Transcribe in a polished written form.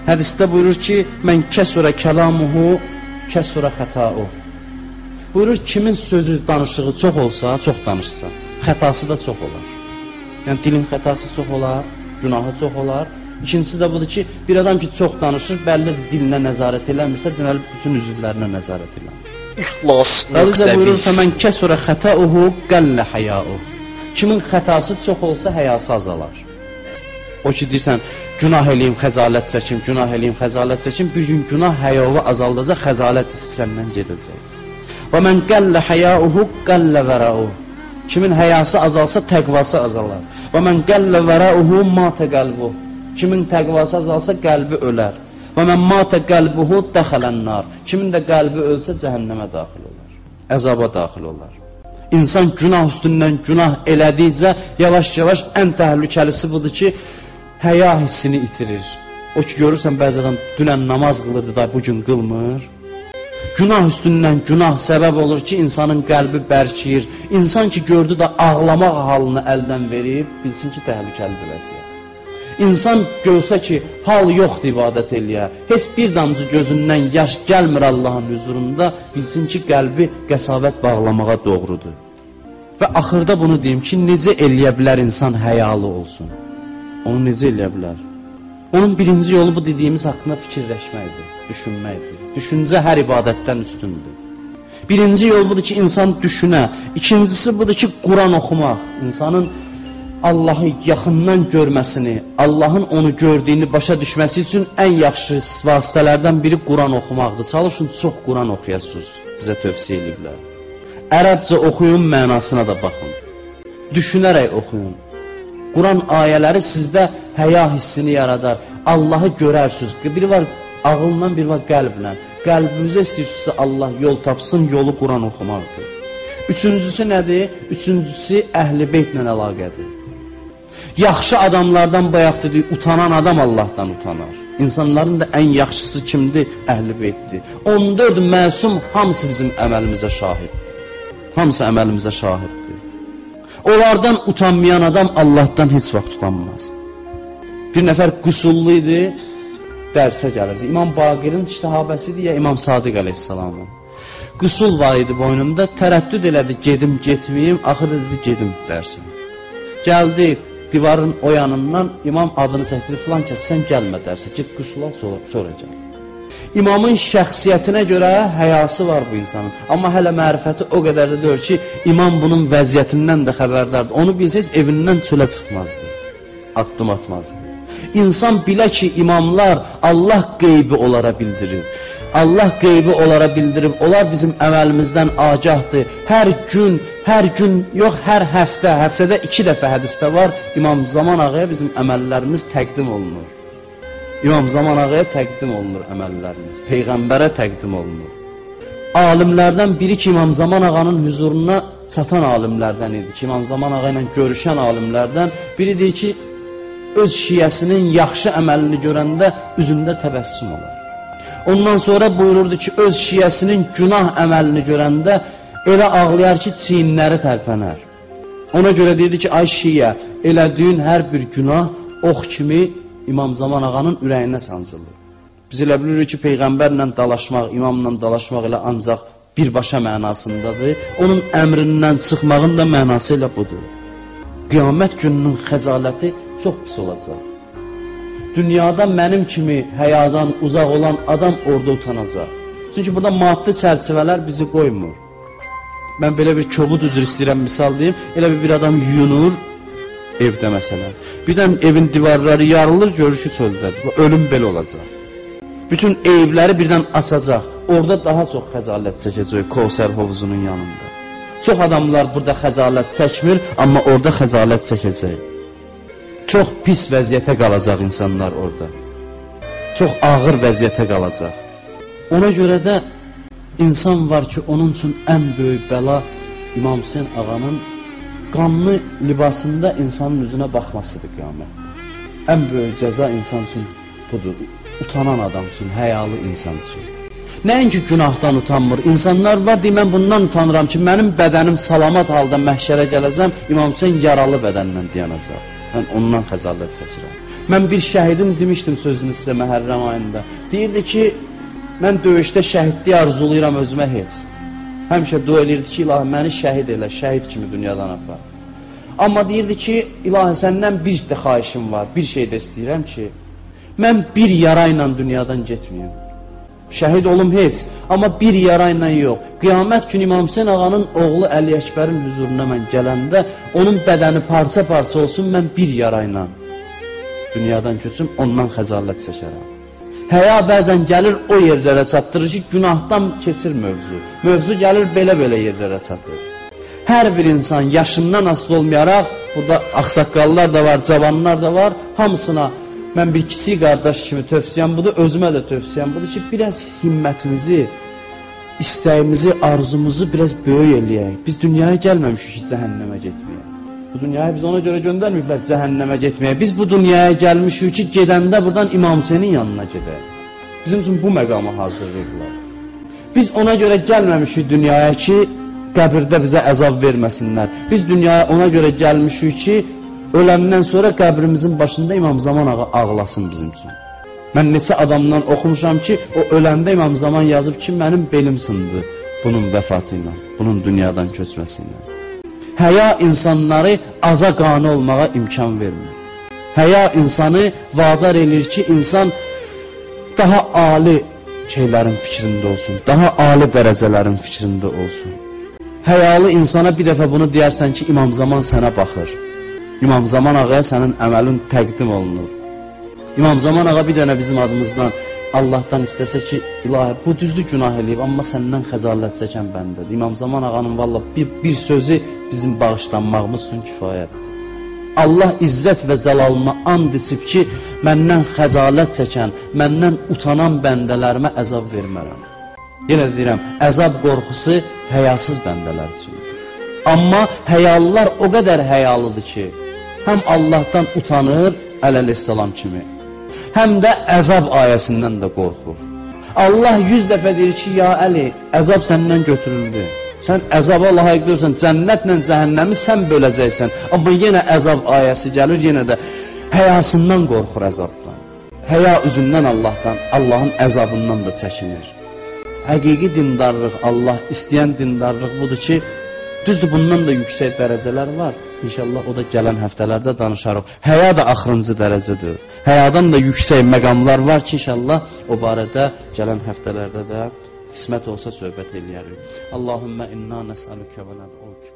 Hədisdə buyurur ki, mən kəsurə kəlamuhu, kəsurə xətauhu. Buyurur, kimin sözü, danışığı çox olsa, çox danışsa, xətası da çox olar. Yəni, dilin xətası çox olar, günahı çox olar. İkincisi də budur ki, bir adam ki, çox danışır, bəllidir, dilinə nəzarət eləmirsə, deməli, bütün üzvlərinə nəzarət eləmir. İxlas Rəzə buyurur, fəmən kəsurə xətauhu, qəllə həyauhu. Kimin xətası çox olsa, həyası azalar. O ki, deyirsən, günah eləyim, xəcalət çəkim, günah eləyim, xəcalət çəkim, bir gün günah həyavı azaldacaq, xəcalət hissi səndən gedəcək. Və mən qəllə həyauhu, qəllə vərauhu. Kimin həyası azalsa, təqvası azalar. Və mən qəllə vərauhu, matə qəlbuhu. Kimin təqvası azalsa, qəlbi ölər. Və mən matə qəlbuhu, dəxələnnar. Kimin də qəlbi ölsə, cəhənnəmə daxil olar. Əzaba daxil olar. İnsan günah üstündən günah elədikcə, yavaş-yavaş ən təhlükəlisi budur ki, həya hissini itirir. O ki, görürsən, bəzi adam dünən namaz qılırdı da, bugün qılmır. Günah üstündən günah səbəb olur ki, insanın qəlbi bərkiyir. İnsan ki, gördü da ağlamaq halını əldən verib, bilsin ki, təhlükəlidir vəziyyət. İnsan görsə ki, hal yoxdur ibadət eləyə, heç bir damcı gözündən yaş gəlmir Allahın huzurunda, bilsin ki, qəlbi qəsavət bağlamağa doğrudur. Və axırda bunu deyim ki, necə eləyə bilər insan həyalı olsun? Onu necə eləyə bilər? Onun birinci yolu bu dediyimiz haqqında fikirləşməkdir, düşünməkdir. Düşüncə hər ibadətdən üstündür. Birinci yol budur ki, insan düşünə. İkincisi budur ki, Quran oxumaq. İnsanın Allahı yaxından görməsini, Allahın onu gördüyünü başa düşməsi üçün ən yaxşı vasitələrdən biri Quran oxumaqdır. Çalışın, çox Quran oxuyasınız, bizə tövsiyə edirlər. Ərəbcə oxuyun, mənasına da baxın. Düşünərək oxuyun. Quran ayələri sizdə həya hissini yaradar. Allahı görərsiniz. Biri var ağılla, biri var qəlblə. Qəlbimizə istəyirsinizsə Allah yol tapsın, yolu Quran oxumaqdır. Üçüncüsü nədir? Üçüncüsü əhl-i beytlə əlaqədir. Yaxşı adamlardan bayaq dedik, utanan adam Allahdan utanar. İnsanların da ən yaxşısı kimdir? Əhl-i beytdir. 14 məsum hamısı bizim əməlimizə şahiddir. Hamısı əməlimizə şahiddir. Onlardan utanmayan adam Allahdan heç vaxt utanmaz. Bir nəfər qüsullu idi, dərsə gəlirdi. İmam Baqirin sahabəsidir ya İmam Sadiq əleyhissalamın. Qüsul var idi boynunda, tərəddüd elədi, gedim, getməyim, axırda dedi, gedim dərsə. Gəldi divarın o yanından, imam adını çəkdir, filan kəs, sən gəlmə dərsə, get qüsula sonra gəl. İmamın şəxsiyyətinə görə həyası var bu insanın. Amma hələ mərifəti o qədər də deyir ki, imam bunun vəziyyətindən də xəbərdardır. Onu bilsəz, evindən çölə çıxmazdı, addım atmazdı. İnsan bilə ki, imamlar Allah qeybi onlara bildirir. Allah qeybi onlara bildirib, onlar bizim əməlimizdən agahdır. Hər gün, yox, hər həftə, həftədə 2 dəfə hədisdə var, İmam Zaman Ağaya bizim əməllərimiz təqdim olunur. İmam Zaman Ağaya təqdim olunur əməllərimiz, Peyğəmbərə təqdim olunur. Alimlərdən biri ki, İmam Zaman Ağanın huzuruna çatan alimlərdən idi ki, İmam Zaman Ağa ilə görüşən alimlərdən biri deyir ki, öz şiyəsinin yaxşı əməlini görəndə üzündə təbəssüm olar. Ondan sonra buyururdu ki, öz şiyəsinin günah əməlini görəndə elə ağlayar ki, çiyinləri tərpənər. Ona görə deyirdi ki, ay şiyə, elədiyin hər bir günah ox kimi İmam Zaman Ağanın ürəyinə sancılır. Biz elə bilirik ki, Peyğəmbərlə dalaşmaq, imamla dalaşmaq elə ancaq birbaşa mənasındadır. Onun əmrindən çıxmağın da mənası elə budur. Qiyamət gününün xəcaləti çox pis olacaq. Dünyada mənim kimi həyadan uzaq olan adam orada utanacaq. Çünki burada maddi çərçivələr bizi qoymur. Mən belə bir kobud üzr istəyirəm, misal deyim, elə bir adam yuyunur evdə məsələn. Birdən evin divarları yarılır, görür ki, çöldədir. Ölüm belə olacaq. Bütün evləri birdən açacaq. Orada daha çox xəcalət çəkəcək Kövsər hovuzunun yanında. Çox adamlar burada xəcalət çəkmir, amma orada xəcalət çəkəcək. Çox pis vəziyyətə qalacaq insanlar orada. Çox ağır vəziyyətə qalacaq. Ona görə də insan var ki, onun üçün ən böyük bəla İmam Hüseyin Ağanın qanlı libasında insanın üzünə baxmasıdır qiyamətdə. Ən böyük cəza insan üçün budur. Utanan adam üçün, həyalı insan üçün. Nəinki günahdan utanmır. İnsanlar var, deyir, mən bundan utanıram ki, mənim bədənim salamat halda məhşərə gələcəm, İmam Hüseyin yaralı bədənlə dayanacaq. Mən ondan xəcalət çəkirəm. Mən bir şəhidin demişdim sözünü sizə Məhərrəm ayında. Deyirdi ki, mən döyüşdə şəhidliyi arzulayıram özümə heç. Həmişə dua elirdi ki, ilahi məni şəhid elə, şəhid kimi dünyadan apar. Amma deyirdi ki, ilahi səndən bir də xahişim var, bir şey də istəyirəm ki, mən bir yara ilə dünyadan getməyim. Şəhid olum heç, amma bir yara ilə yox. Qiyamət günü İmam Hüseyn ağanın oğlu Əli Əkbərin huzuruna mən gələndə, onun bədəni parça-parça olsun, mən bir yara ilə dünyadan köçüm, ondan xəcalət çəkərəm. Həya bəzən gəlir o yerlərə çatdırır ki, günahdan keçir mövzu. Mövzu gəlir belə-belə yerlərə çatdırır. Hər bir insan yaşından asılı olmayaraq, burada axsaqqallar da var, cavanlar da var, hamısına mən bir kiçik qardaş kimi tövsiyəm budur, özümə də tövsiyəm budur ki, biraz himmətimizi, istəyimizi, arzumuzu biraz böyük eləyək. Biz dünyaya gəlməmişik ki, cəhənnəmə getməyə. Bu dünyaya biz ona görə göndərməyiblər cəhənnəmə getməyə. Biz bu dünyaya gəlmişik ki, gedəndə buradan İmam Hüseynin yanına gedək. Bizim üçün bu məqamı hazırlayırlar. Biz ona görə gəlməmişik dünyaya ki, qəbirdə bizə əzab verməsinlər. Biz dünyaya ona görə gəlmişik ki, öləndən sonra qəbrimizin başında İmam Zaman ağa ağlasın bizim üçün. Mən neçə adamdan oxumuşam ki, o öləndə İmam Zaman yazıb ki, mənim belim sındı bunun vəfatı ilə, bunun dünyadan köçməsi ilə. Həya insanları aza qane olmağa imkan vermir. Həya insanı vadar edir ki, insan daha ali şeylərin fikrində olsun, daha ali dərəcələrin fikrində olsun. Həyalı insana bir dəfə bunu deyərsən ki, İmam Zaman sənə baxır. İmam Zaman ağaya sənin əməlin təqdim olunur. İmam Zaman ağa bir dənə bizim adımızdan Allahdan istəsə ki, ilahi, bu düzdür günah eləyib, amma səndən xəcalət çəkən bəndədir. İmam Zaman ağanın valla bir sözü bizim bağışlanmağımız üçün kifayətdir. Allah izzət və cəlalına and içib ki, məndən xəcalət çəkən, məndən utanan bəndələrimə əzab vermərəm. Yenə deyirəm, əzab qorxusu həyasız bəndələr üçündür. Amma həyalılar o qədər həyalıdır ki, həm Allahdan utanır, əleyhissalam kimi, həm də əzab ayəsindən də qorxur. Allah 100 dəfə deyir ki, ya Əli, əzab səndən götürüldü. Sən əzaba layiq deyirsən, cənnətlə cəhənnəmi sən böləcəksən. Amma yenə əzab ayəsi gəlir, yenə də həyasından qorxur əzabdan. Həya üzündən Allahdan, Allahın əzabından da çəkinir. Həqiqi dindarlıq, Allah istəyən dindarlıq budur ki, düzdür, bundan da yüksək dərəcələr var. İnşallah o da gələn həftələrdə danışarıq. Həya da axırıncı dərəcədir. Həyadan da yüksək məqamlar var ki, inşallah o barədə gələn həftələrdə də qismət olsa söhbət eləyərik. Allahümmə inna nəsəlükə və nəd'uk.